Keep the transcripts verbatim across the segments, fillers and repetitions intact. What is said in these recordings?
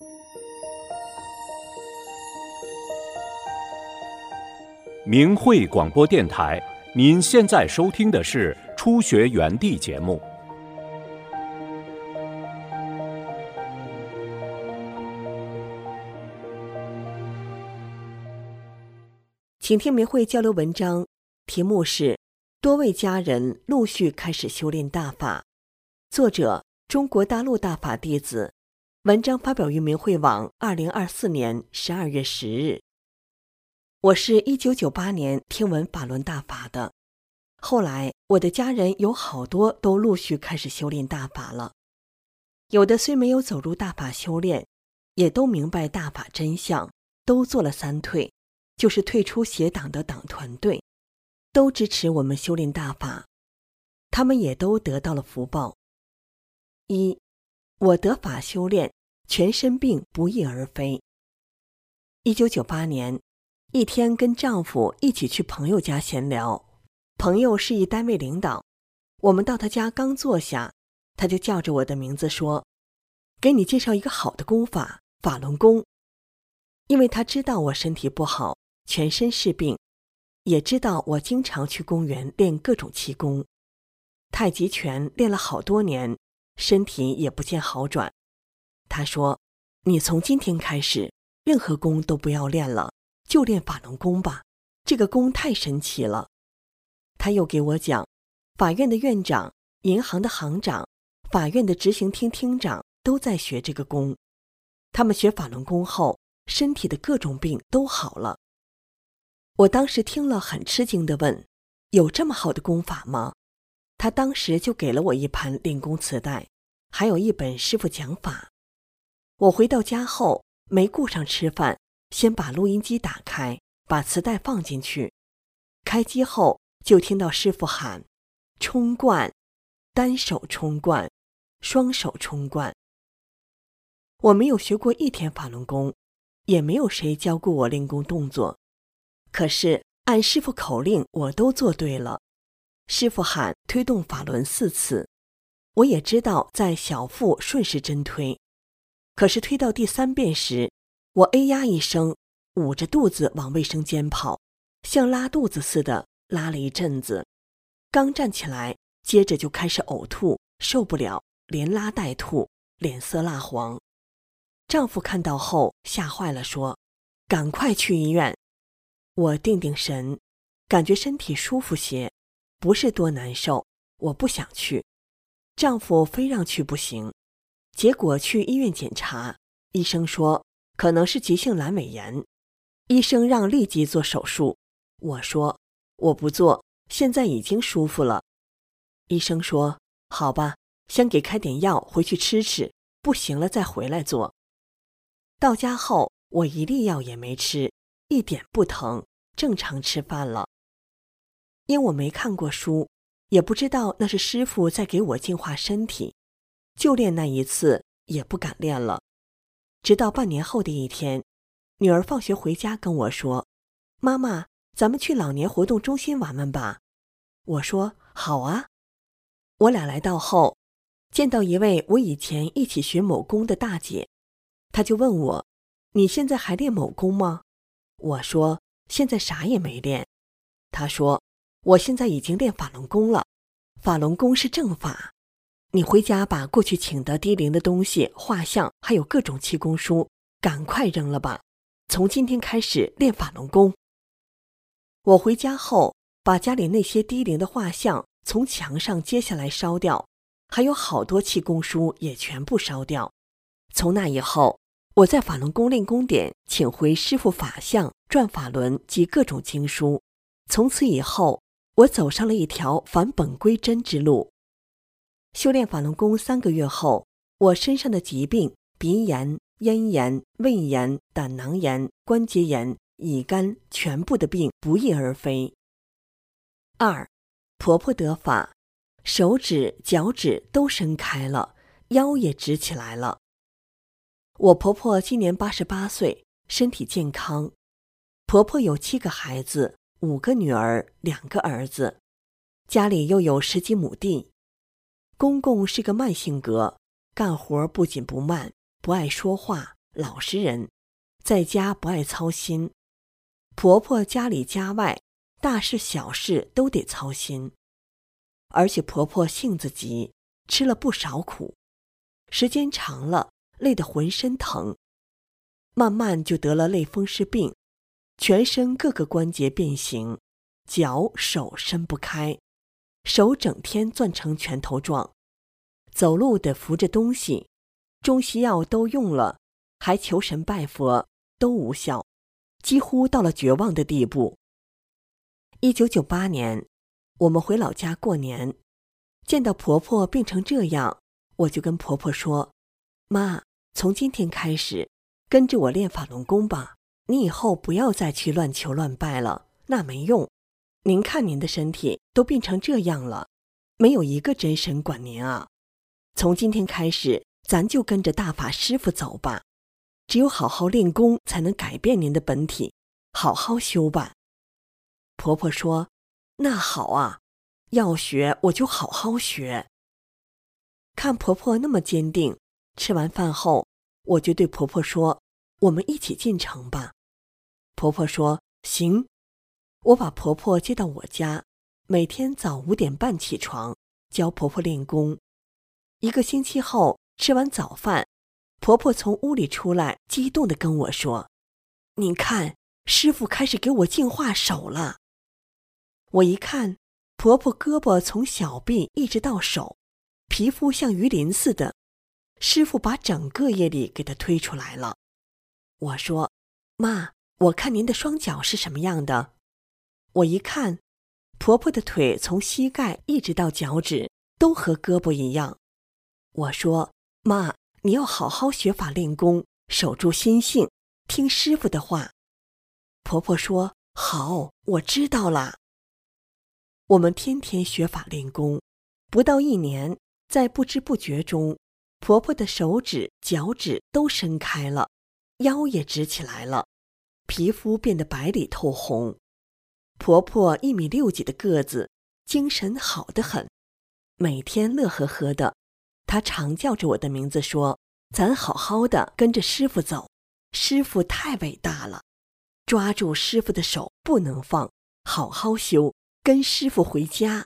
明慧广播电台，您现在收听的是初学园地节目。 请听明慧交流文章，题目是多位家人陆续开始修炼大法，作者中国大陆大法弟子，文章发表于明慧网二零二四年十二月十日。我是一九九八年听闻法轮大法的，后来我的家人有好多都陆续开始修炼大法了，有的虽没有走入大法修炼，也都明白大法真相，都做了三退，就是退出邪党的党团队，都支持我们修炼大法，他们也都得到了福报。一，我得法修炼，全身病不翼而飞。一九九八年，一天跟丈夫一起去朋友家闲聊，朋友是一单位领导，我们到他家刚坐下，他就叫着我的名字说，给你介绍一个好的功法，法轮功。因为他知道我身体不好，全身是病，也知道我经常去公园练各种气功，太极拳练了好多年，身体也不见好转。他说，你从今天开始，任何功都不要练了，就练法轮功吧，这个功太神奇了。他又给我讲，法院的院长、银行的行长、法院的执行厅厅长都在学这个功，他们学法轮功后，身体的各种病都好了。我当时听了很吃惊地问，有这么好的功法吗？他当时就给了我一盘练功磁带，还有一本师傅讲法。我回到家后没顾上吃饭，先把录音机打开，把磁带放进去，开机后就听到师傅喊冲冠，单手冲冠，双手冲冠。我没有学过一天法轮功，也没有谁教过我练功动作，可是按师傅口令我都做对了。师傅喊推动法轮四次，我也知道在小腹顺时针推，可是推到第三遍时，我哎呀一声，捂着肚子往卫生间跑，像拉肚子似的拉了一阵子，刚站起来，接着就开始呕吐，受不了，连拉带吐，脸色蜡黄。丈夫看到后吓坏了，说赶快去医院。我定定神，感觉身体舒服些，不是多难受，我不想去。丈夫非让去不行，结果去医院检查，医生说可能是急性阑尾炎，医生让立即做手术。我说我不做，现在已经舒服了。医生说好吧，先给开点药回去吃吃，不行了再回来做。到家后我一粒药也没吃，一点不疼，正常吃饭了。因我没看过书，也不知道那是师傅在给我净化身体，就练那一次也不敢练了。直到半年后的一天，女儿放学回家跟我说，妈妈，咱们去老年活动中心玩玩吧。我说好啊。我俩来到后，见到一位我以前一起学某功的大姐，她就问我，你现在还练某功吗？我说现在啥也没练。她说我现在已经练法轮功了，法轮功是正法，你回家把过去请的低龄的东西、画像还有各种气功书赶快扔了吧，从今天开始练法轮功。我回家后把家里那些低龄的画像从墙上揭下来烧掉，还有好多气功书也全部烧掉。从那以后，我在法轮功练功点请回师父法相、转法轮及各种经书。从此以后，我走上了一条返本归真之路。修炼法轮功三个月后，我身上的疾病，鼻炎、咽炎、胃炎、胆囊炎、关节炎、乙肝，全部的病不翼而飞。二，婆婆得法，手指、脚趾都伸开了，腰也直起来了。我婆婆今年八十八岁，身体健康。婆婆有七个孩子，五个女儿，两个儿子，家里又有十几亩地。公公是个慢性格，干活不紧不慢，不爱说话， 老实人，在家不爱操心。婆婆家里家外，大事小事都得操心。而且婆婆性子急，吃了不少苦，时间长了，累得浑身疼，慢慢就得了类风湿病，全身各个关节变形，脚手伸不开，手整天攥成拳头状，走路得扶着东西，中西药都用了，还求神拜佛，都无效，几乎到了绝望的地步。一九九八年，我们回老家过年，见到婆婆病成这样，我就跟婆婆说：妈，从今天开始，跟着我练法轮功吧，你以后不要再去乱求乱拜了，那没用。您看您的身体都病成这样了，没有一个真神管您啊。从今天开始，咱就跟着大法师傅走吧，只有好好练功才能改变您的本体，好好修吧。婆婆说：那好啊，要学我就好好学。看婆婆那么坚定，吃完饭后，我就对婆婆说：我们一起进城吧。婆婆说：行。我把婆婆接到我家，每天早五点半起床，教婆婆练功。一个星期后，吃完早饭，婆婆从屋里出来，激动地跟我说：你看，师傅开始给我净化手了。我一看，婆婆胳膊从小臂一直到手，皮肤像鱼鳞似的，师傅把整个业力给她推出来了。我说：妈，我看您的双脚是什么样的？我一看，婆婆的腿从膝盖一直到脚趾都和胳膊一样。我说：妈，你要好好学法练功，守住心性，听师傅的话。婆婆说：好，我知道了。我们天天学法练功，不到一年，在不知不觉中，婆婆的手指、脚趾都伸开了，腰也直起来了，皮肤变得白里透红。婆婆一米六几的个子，精神好得很，每天乐呵呵的。她常叫着我的名字说：咱好好的跟着师傅走，师傅太伟大了，抓住师傅的手不能放，好好修，跟师傅回家。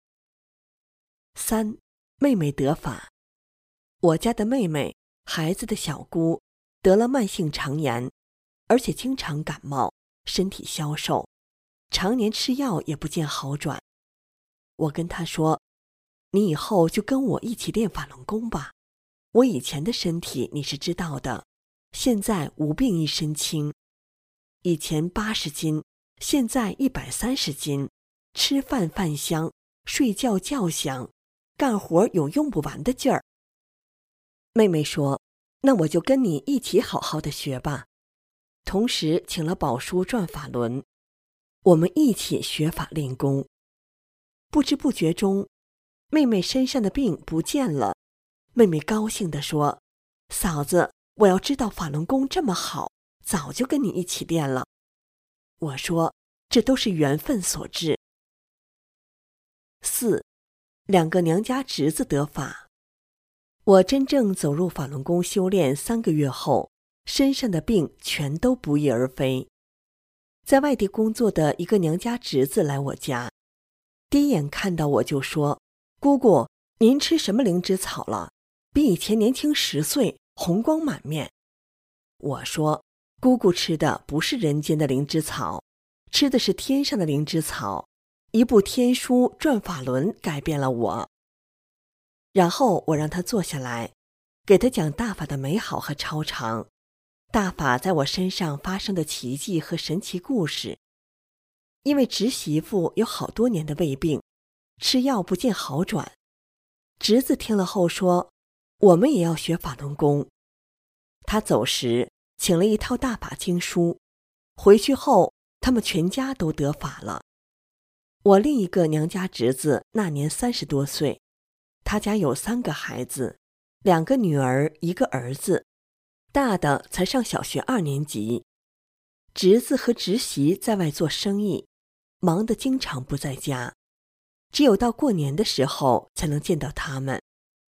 三，妹妹得法。我家的妹妹，孩子的小姑，得了慢性肠炎，而且经常感冒，身体消瘦，常年吃药也不见好转。我跟她说：你以后就跟我一起练法轮功吧，我以前的身体你是知道的，现在无病一身轻，以前八十斤，现在一百三十斤，吃饭饭香，睡觉觉香，干活有用不完的劲儿。妹妹说：那我就跟你一起好好的学吧，同时请了宝叔转法轮，我们一起学法练功。不知不觉中，妹妹身上的病不见了。妹妹高兴地说：嫂子，我要知道法轮功这么好，早就跟你一起练了。我说：这都是缘分所致。四，两个娘家侄子得法。我真正走入法轮功修炼三个月后，身上的病全都不翼而飞。在外地工作的一个娘家侄子来我家，第一眼看到我就说：姑姑，您吃什么灵芝草了？比以前年轻十岁，红光满面。我说：姑姑吃的不是人间的灵芝草，吃的是天上的灵芝草。一部天书转法轮改变了我。然后我让他坐下来，给他讲大法的美好和超常，大法在我身上发生的奇迹和神奇故事。因为侄媳妇有好多年的胃病，吃药不见好转。侄子听了后说：我们也要学法轮功。他走时请了一套大法经书，回去后他们全家都得法了。我另一个娘家侄子那年三十多岁，他家有三个孩子，两个女儿，一个儿子，大的才上小学二年级。侄子和侄媳在外做生意，忙得经常不在家，只有到过年的时候才能见到他们。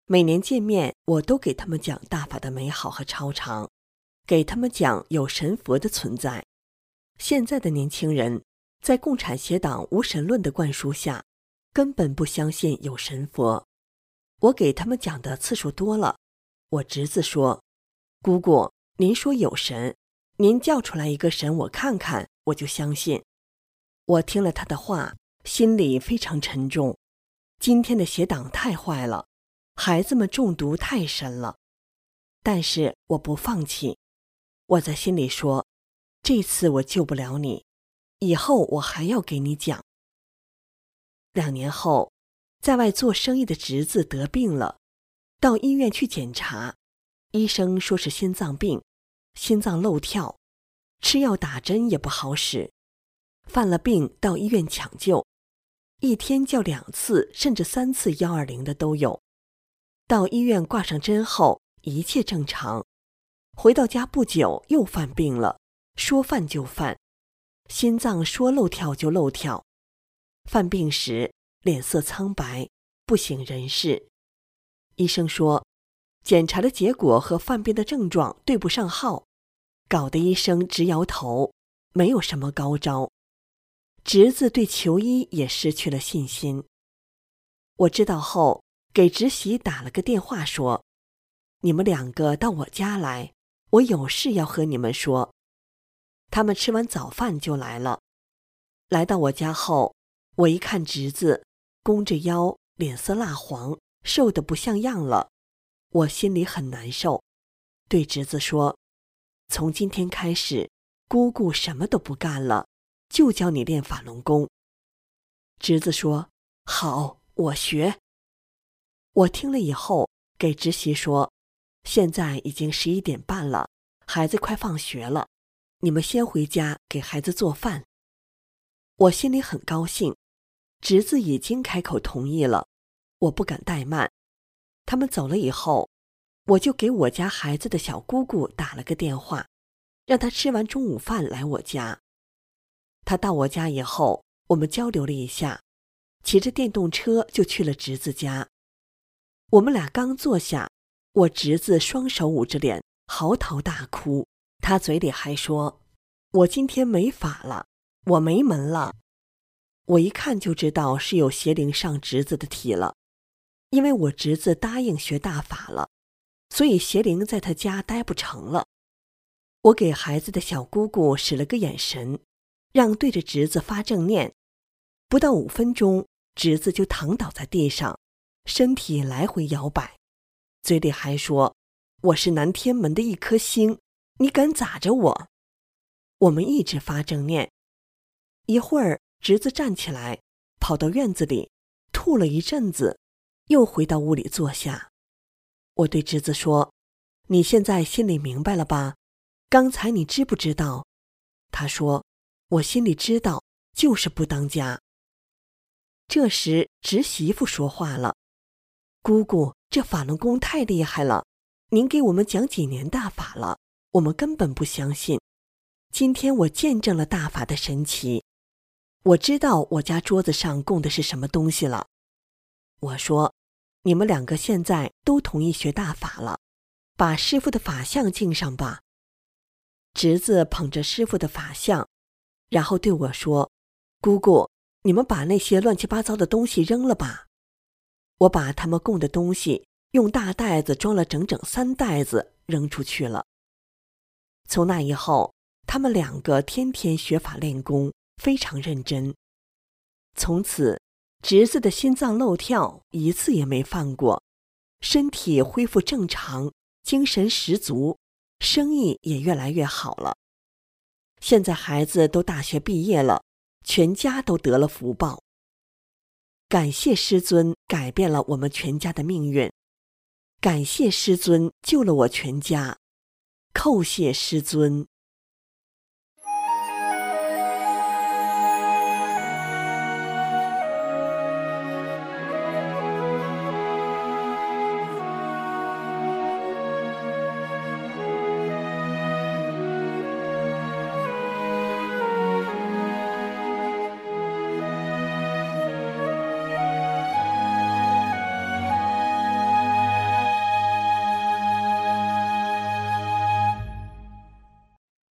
每年见面，我都给他们讲大法的美好和超常，给他们讲有神佛的存在。现在的年轻人在共产邪党无神论的灌输下，根本不相信有神佛。我给他们讲的次数多了，我侄子说：“姑姑，您说有神，您叫出来一个神我看看，我就相信。”我听了他的话，心里非常沉重。今天的邪党太坏了，孩子们中毒太深了。但是我不放弃，我在心里说，这次我救不了你，以后我还要给你讲。两年后，在外做生意的侄子得病了，到医院去检查，医生说是心脏病，心脏漏跳，吃药打针也不好使，犯了病到医院抢救，一天叫两次甚至三次一二零的都有。到医院挂上针后，一切正常，回到家不久又犯病了，说犯就犯，心脏说漏跳就漏跳，犯病时脸色苍白，不省人事。医生说，检查的结果和犯病的症状对不上号，搞得医生直摇头，没有什么高招。侄子对求医也失去了信心。我知道后，给侄媳打了个电话说，你们两个到我家来，我有事要和你们说。他们吃完早饭就来了。来到我家后，我一看侄子弓着腰，脸色蜡黄，瘦得不像样了，我心里很难受，对侄子说，从今天开始，姑姑什么都不干了，就教你练法轮功。侄子说，好，我学。我听了以后，给侄媳说，现在已经十一点半了，孩子快放学了，你们先回家给孩子做饭。我心里很高兴，侄子已经开口同意了，我不敢怠慢。他们走了以后，我就给我家孩子的小姑姑打了个电话，让她吃完中午饭来我家。她到我家以后，我们交流了一下，骑着电动车就去了侄子家。我们俩刚坐下，我侄子双手捂着脸，嚎啕大哭，他嘴里还说，我今天没法了，我没门了。我一看就知道是有邪灵上侄子的体了，因为我侄子答应学大法了，所以邪灵在他家待不成了。我给孩子的小姑姑使了个眼神，让对着侄子发正念，不到五分钟，侄子就躺倒在地上，身体来回摇摆，嘴里还说，我是南天门的一颗星，你敢咋着我？我们一直发正念。一会儿侄子站起来，跑到院子里吐了一阵子，又回到屋里坐下。我对侄子说，你现在心里明白了吧？刚才你知不知道？他说，我心里知道，就是不当家。这时侄媳妇说话了，姑姑，这法轮功太厉害了，您给我们讲几年大法了，我们根本不相信。今天我见证了大法的神奇，我知道我家桌子上供的是什么东西了。我说，你们两个现在都同意学大法了，把师父的法像敬上吧。侄子捧着师父的法像，然后对我说，姑姑，你们把那些乱七八糟的东西扔了吧。我把他们供的东西用大袋子装了整整三袋子扔出去了。从那以后，他们两个天天学法练功，非常认真。从此，侄子的心脏漏跳一次也没犯过，身体恢复正常，精神十足，生意也越来越好了。现在孩子都大学毕业了，全家都得了福报。感谢师尊改变了我们全家的命运，感谢师尊救了我全家，叩谢师尊。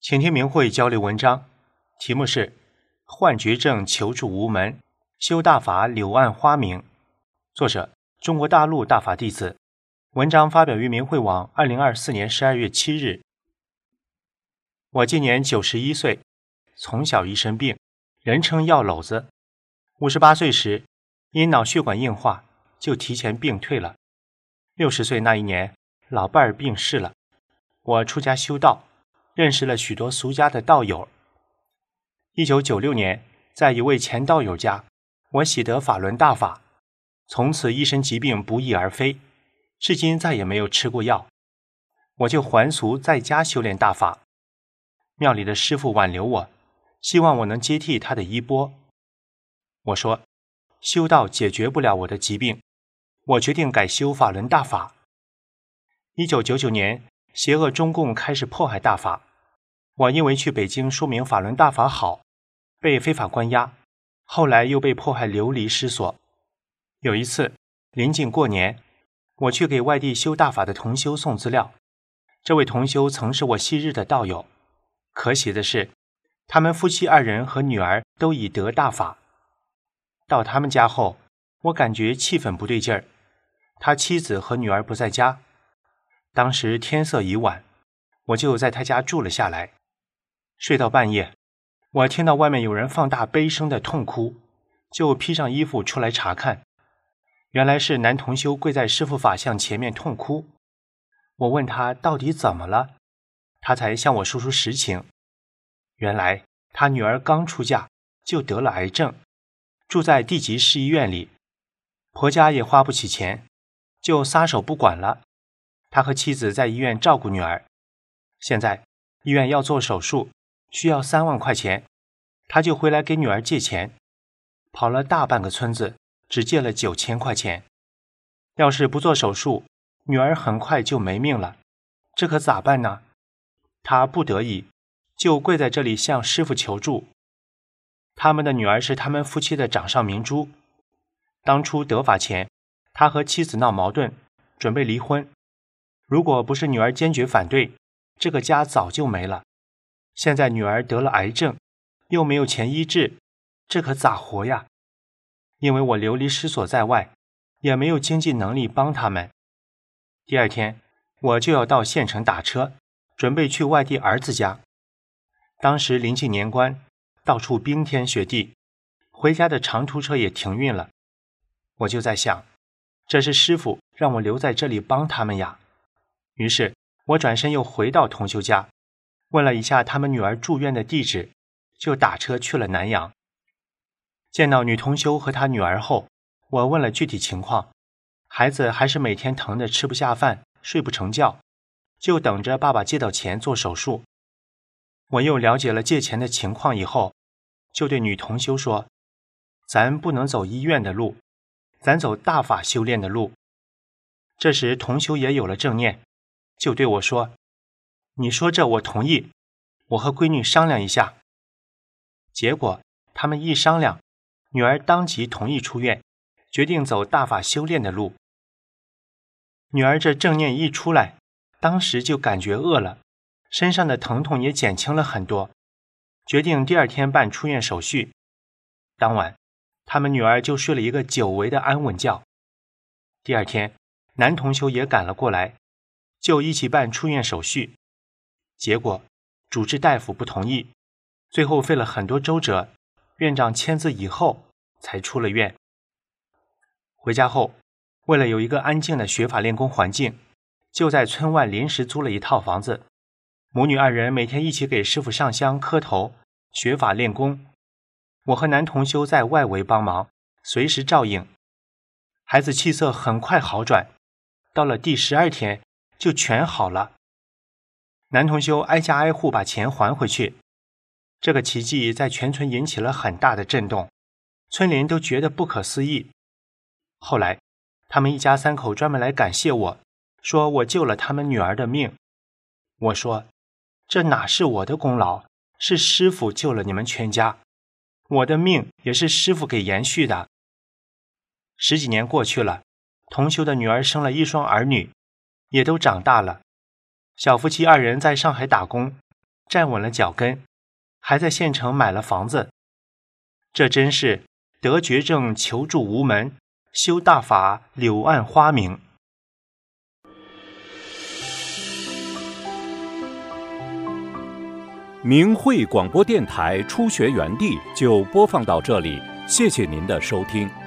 请听明慧交流文章，题目是幻觉症求助无门，修大法柳暗花明。作者中国大陆大法弟子。文章发表于明慧网二零二四年十二月七日。我今年九十一岁，从小一身病，人称药篓子。五十八岁时，因脑血管硬化，就提前病退了。六十岁那一年，老伴儿病逝了，我出家修道，认识了许多俗家的道友。一九九六年，在一位前道友家，我喜得法轮大法，从此一身疾病不翼而飞，至今再也没有吃过药。我就还俗在家修炼大法。庙里的师父挽留我，希望我能接替他的衣钵。我说，修道解决不了我的疾病，我决定改修法轮大法。一九九九年，邪恶中共开始迫害大法，我因为去北京说明法轮大法好，被非法关押，后来又被迫害流离失所。有一次临近过年，我去给外地修大法的同修送资料，这位同修曾是我昔日的道友，可喜的是，他们夫妻二人和女儿都已得大法。到他们家后，我感觉气氛不对劲儿，他妻子和女儿不在家。当时天色已晚，我就在他家住了下来。睡到半夜，我听到外面有人放大悲声的痛哭，就披上衣服出来查看。原来是男同修跪在师父法像前面痛哭。我问他到底怎么了，他才向我说出实情。原来他女儿刚出嫁就得了癌症，住在地级市医院里，婆家也花不起钱，就撒手不管了。他和妻子在医院照顾女儿，现在医院要做手术，需要三万块钱，他就回来给女儿借钱，跑了大半个村子，只借了九千块钱。要是不做手术，女儿很快就没命了，这可咋办呢？他不得已，就跪在这里向师父求助。他们的女儿是他们夫妻的掌上明珠。当初得法前，他和妻子闹矛盾，准备离婚。如果不是女儿坚决反对，这个家早就没了。现在女儿得了癌症，又没有钱医治，这可咋活呀？因为我流离失所在外，也没有经济能力帮他们。第二天，我就要到县城打车，准备去外地儿子家。当时临近年关，到处冰天雪地，回家的长途车也停运了。我就在想，这是师父让我留在这里帮他们呀。于是我转身又回到同修家，问了一下他们女儿住院的地址，就打车去了南阳。见到女同修和她女儿后，我问了具体情况，孩子还是每天疼得吃不下饭，睡不成觉，就等着爸爸借到钱做手术。我又了解了借钱的情况以后，就对女同修说，咱不能走医院的路，咱走大法修炼的路。这时同修也有了正念，就对我说，你说这我同意，我和闺女商量一下。结果他们一商量，女儿当即同意出院，决定走大法修炼的路。女儿这正念一出来，当时就感觉饿了，身上的疼痛也减轻了很多，决定第二天办出院手续。当晚他们女儿就睡了一个久违的安稳觉。第二天男同修也赶了过来，就一起办出院手续。结果主治大夫不同意，最后费了很多周折，院长签字以后才出了院。回家后，为了有一个安静的学法练功环境，就在村外临时租了一套房子，母女二人每天一起给师父上香磕头，学法练功。我和男同修在外围帮忙，随时照应。孩子气色很快好转，到了第十二天就全好了。男同修挨家挨户把钱还回去，这个奇迹在全村引起了很大的震动，村邻都觉得不可思议。后来他们一家三口专门来感谢我，说我救了他们女儿的命。我说，这哪是我的功劳，是师父救了你们全家，我的命也是师父给延续的。十几年过去了，同修的女儿生了一双儿女，也都长大了。小夫妻二人在上海打工， 站稳了脚跟，还在县城买了房子。这真是得绝症求助无门，修大法柳暗花明。 明慧广播电台初学园地就播放到这里，谢谢您的收听。